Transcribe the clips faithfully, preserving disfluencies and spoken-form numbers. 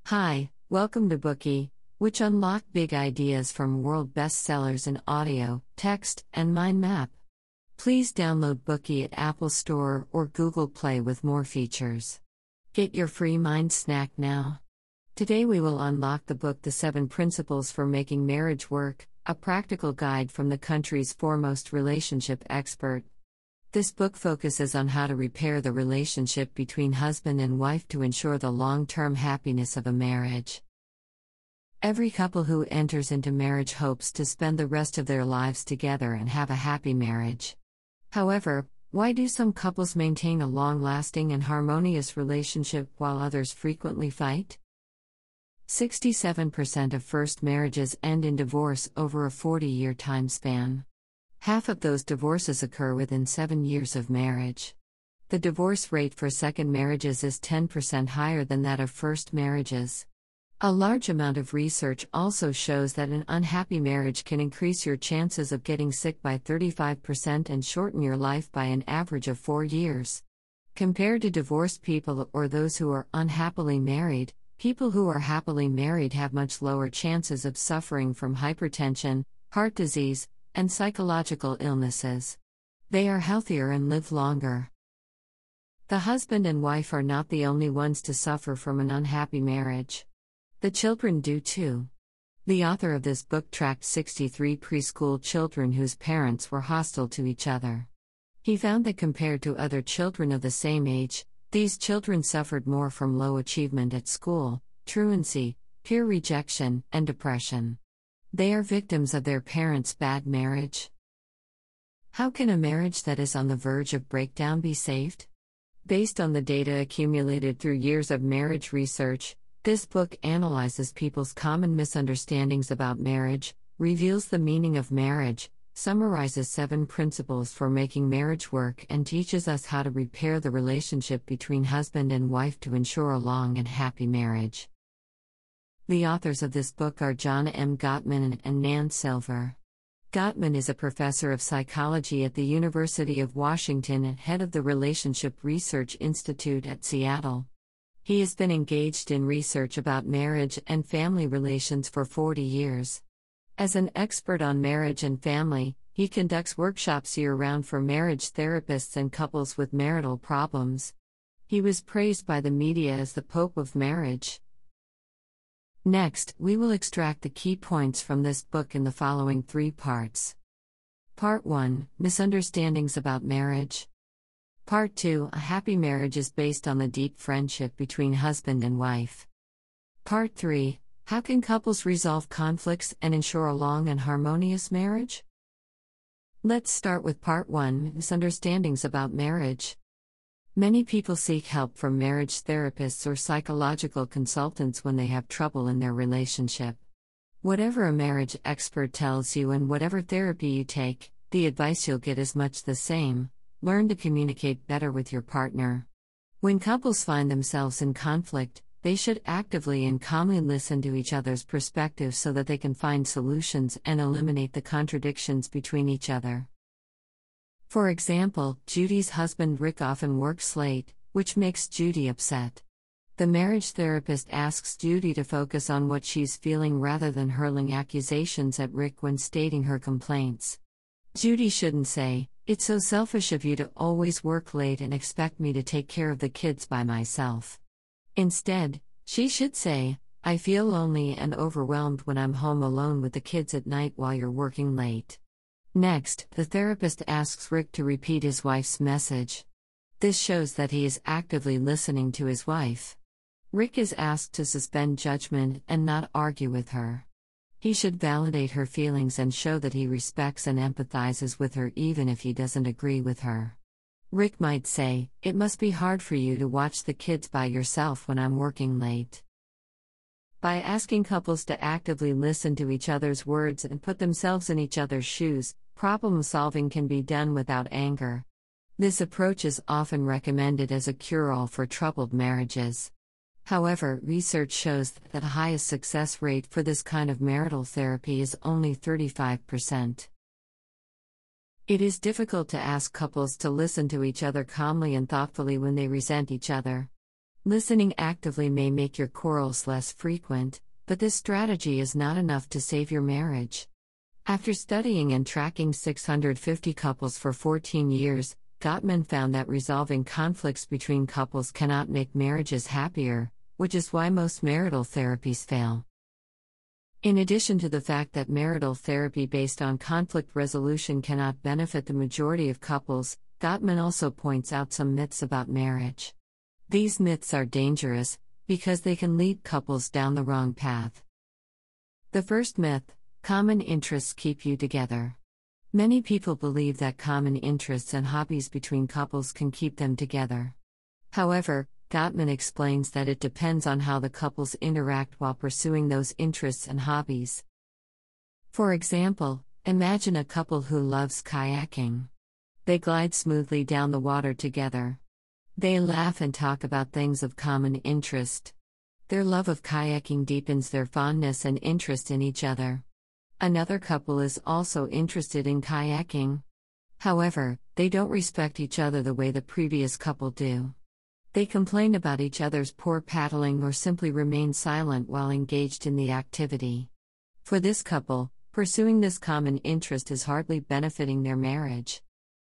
Hi, welcome to Bookey, which unlock big ideas from world bestsellers in audio, text, and mind map. Please download Bookey at Apple Store or Google Play with more features. Get your free mind snack now. Today we will unlock the book The Seven Principles for Making Marriage Work, a practical guide from the country's foremost relationship expert. This book focuses on how to repair the relationship between husband and wife to ensure the long-term happiness of a marriage. Every couple who enters into marriage hopes to spend the rest of their lives together and have a happy marriage. However, why do some couples maintain a long-lasting and harmonious relationship while others frequently fight? sixty-seven percent of first marriages end in divorce over a forty-year time span. Half of those divorces occur within seven years of marriage. The divorce rate for second marriages is ten percent higher than that of first marriages. A large amount of research also shows that an unhappy marriage can increase your chances of getting sick by thirty-five percent and shorten your life by an average of four years. Compared to divorced people or those who are unhappily married, people who are happily married have much lower chances of suffering from hypertension, heart disease, and psychological illnesses. They are healthier and live longer. The husband and wife are not the only ones to suffer from an unhappy marriage. The children do too. The author of this book tracked sixty-three preschool children whose parents were hostile to each other. He found that compared to other children of the same age, these children suffered more from low achievement at school, truancy, peer rejection, and depression. They are victims of their parents' bad marriage. How can a marriage that is on the verge of breakdown be saved? Based on the data accumulated through years of marriage research, this book analyzes people's common misunderstandings about marriage, reveals the meaning of marriage, summarizes seven principles for making marriage work, and teaches us how to repair the relationship between husband and wife to ensure a long and happy marriage. The authors of this book are John M. Gottman and Nan Silver. Gottman is a professor of psychology at the University of Washington and head of the Relationship Research Institute at Seattle. He has been engaged in research about marriage and family relations for forty years. As an expert on marriage and family, he conducts workshops year-round for marriage therapists and couples with marital problems. He was praised by the media as the Pope of marriage. Next, we will extract the key points from this book in the following three parts. Part one, Misunderstandings about marriage. Part two, A happy marriage is based on the deep friendship between husband and wife. Part three, How can couples resolve conflicts and ensure a long and harmonious marriage? Let's start with Part one, Misunderstandings about marriage. Many people seek help from marriage therapists or psychological consultants when they have trouble in their relationship. Whatever a marriage expert tells you and whatever therapy you take, the advice you'll get is much the same: learn to communicate better with your partner. When couples find themselves in conflict, they should actively and calmly listen to each other's perspectives so that they can find solutions and eliminate the contradictions between each other. For example, Judy's husband Rick often works late, which makes Judy upset. The marriage therapist asks Judy to focus on what she's feeling rather than hurling accusations at Rick when stating her complaints. Judy shouldn't say, "It's so selfish of you to always work late and expect me to take care of the kids by myself." Instead, she should say, "I feel lonely and overwhelmed when I'm home alone with the kids at night while you're working late." Next, the therapist asks Rick to repeat his wife's message. This shows that he is actively listening to his wife. Rick is asked to suspend judgment and not argue with her. He should validate her feelings and show that he respects and empathizes with her even if he doesn't agree with her. Rick might say, "It must be hard for you to watch the kids by yourself when I'm working late." By asking couples to actively listen to each other's words and put themselves in each other's shoes, problem solving can be done without anger. This approach is often recommended as a cure-all for troubled marriages. However, research shows that the highest success rate for this kind of marital therapy is only thirty-five percent. It is difficult to ask couples to listen to each other calmly and thoughtfully when they resent each other. Listening actively may make your quarrels less frequent, but this strategy is not enough to save your marriage. After studying and tracking six hundred fifty couples for fourteen years, Gottman found that resolving conflicts between couples cannot make marriages happier, which is why most marital therapies fail. In addition to the fact that marital therapy based on conflict resolution cannot benefit the majority of couples, Gottman also points out some myths about marriage. These myths are dangerous, because they can lead couples down the wrong path. The first myth: common interests keep you together. Many people believe that common interests and hobbies between couples can keep them together. However, Gottman explains that it depends on how the couples interact while pursuing those interests and hobbies. For example, imagine a couple who loves kayaking. They glide smoothly down the water together. They laugh and talk about things of common interest. Their love of kayaking deepens their fondness and interest in each other. Another couple is also interested in kayaking. However, they don't respect each other the way the previous couple do. They complain about each other's poor paddling or simply remain silent while engaged in the activity. For this couple, pursuing this common interest is hardly benefiting their marriage.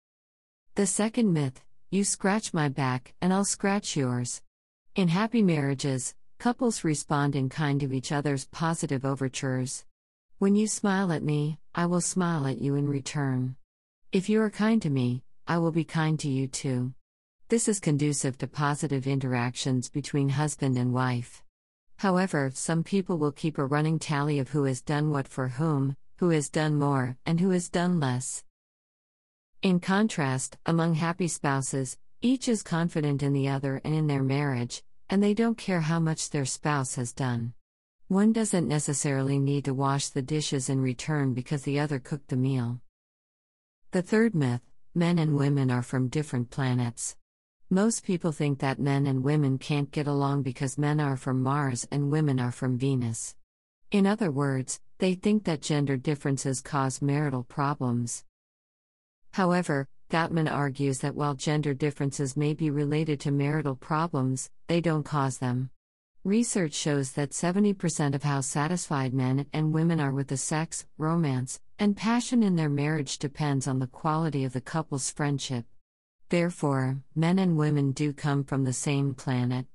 The second myth: you scratch my back and I'll scratch yours. In happy marriages, couples respond in kind to each other's positive overtures. When you smile at me, I will smile at you in return. If you are kind to me, I will be kind to you too. This is conducive to positive interactions between husband and wife. However, some people will keep a running tally of who has done what for whom, who has done more, and who has done less. In contrast, among happy spouses, each is confident in the other and in their marriage, and they don't care how much their spouse has done. One doesn't necessarily need to wash the dishes in return because the other cooked the meal. The third myth: men and women are from different planets. Most people think that men and women can't get along because men are from Mars and women are from Venus. In other words, they think that gender differences cause marital problems. However, Gottman argues that while gender differences may be related to marital problems, they don't cause them. Research shows that seventy percent of how satisfied men and women are with the sex, romance, and passion in their marriage depends on the quality of the couple's friendship. Therefore, men and women do come from the same planet.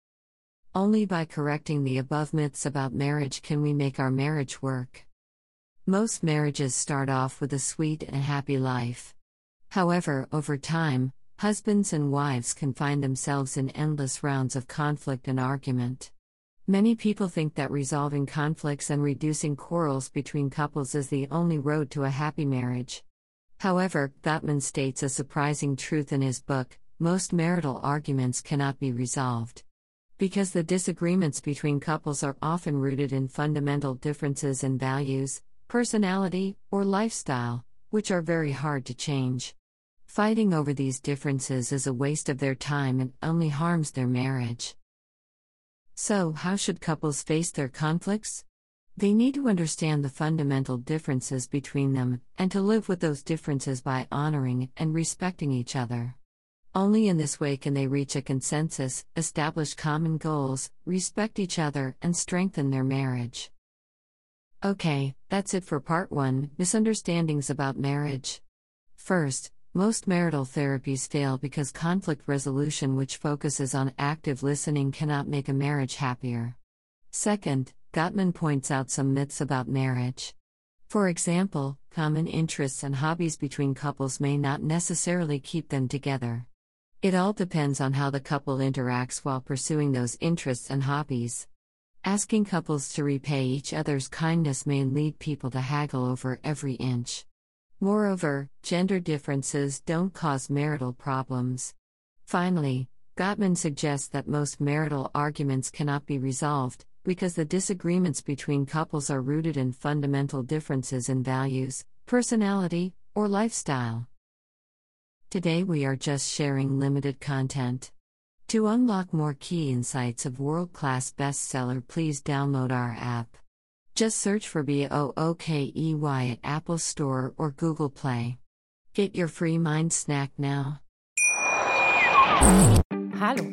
Only by correcting the above myths about marriage can we make our marriage work. Most marriages start off with a sweet and happy life. However, over time, husbands and wives can find themselves in endless rounds of conflict and argument. Many people think that resolving conflicts and reducing quarrels between couples is the only road to a happy marriage. However, Gottman states a surprising truth in his book: most marital arguments cannot be resolved. Because the disagreements between couples are often rooted in fundamental differences in values, personality, or lifestyle, which are very hard to change. Fighting over these differences is a waste of their time and only harms their marriage. So, how should couples face their conflicts? They need to understand the fundamental differences between them, and to live with those differences by honoring and respecting each other. Only in this way can they reach a consensus, establish common goals, respect each other, and strengthen their marriage. Okay, that's it for part one, Misunderstandings about Marriage. First, most marital therapies fail because conflict resolution which focuses on active listening cannot make a marriage happier. Second, Gottman points out some myths about marriage. For example, common interests and hobbies between couples may not necessarily keep them together. It all depends on how the couple interacts while pursuing those interests and hobbies. Asking couples to repay each other's kindness may lead people to haggle over every inch. Moreover, gender differences don't cause marital problems. Finally, Gottman suggests that most marital arguments cannot be resolved, because the disagreements between couples are rooted in fundamental differences in values, personality, or lifestyle. Today we are just sharing limited content. To unlock more key insights of world-class bestseller, please download our app. Just search for BOOKEY at Apple Store or Google Play. Get your free mind snack now. Hallo,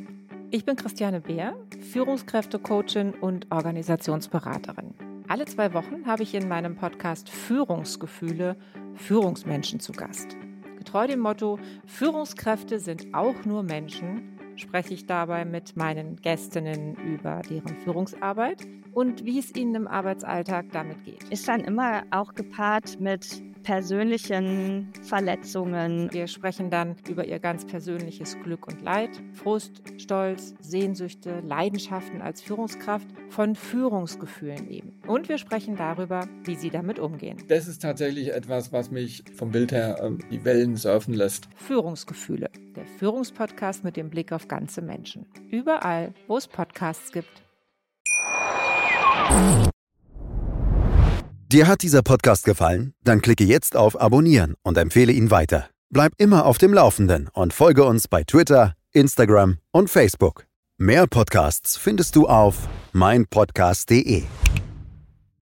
Ich bin Christiane Beer, Führungskräftecoachin und Organisationsberaterin. Alle zwei Wochen habe ich in meinem Podcast Führungsgefühle Führungsmenschen zu Gast. Getreu dem Motto, Führungskräfte sind auch nur Menschen, spreche ich dabei mit meinen Gästinnen über deren Führungsarbeit und wie es ihnen im Arbeitsalltag damit geht. Ist dann immer auch gepaart mit persönlichen Verletzungen. Wir sprechen dann über ihr ganz persönliches Glück und Leid, Frust, Stolz, Sehnsüchte, Leidenschaften als Führungskraft, von Führungsgefühlen eben. Und wir sprechen darüber, wie sie damit umgehen. Das ist tatsächlich etwas, was mich vom Bild her äh, die Wellen surfen lässt. Führungsgefühle, der Führungspodcast mit dem Blick auf ganze Menschen. Überall, wo es Podcasts gibt. Dir hat dieser Podcast gefallen? Dann klicke jetzt auf Abonnieren und empfehle ihn weiter. Bleib immer auf dem Laufenden und folge uns bei Twitter, Instagram und Facebook. Mehr Podcasts findest du auf mein podcast punkt de.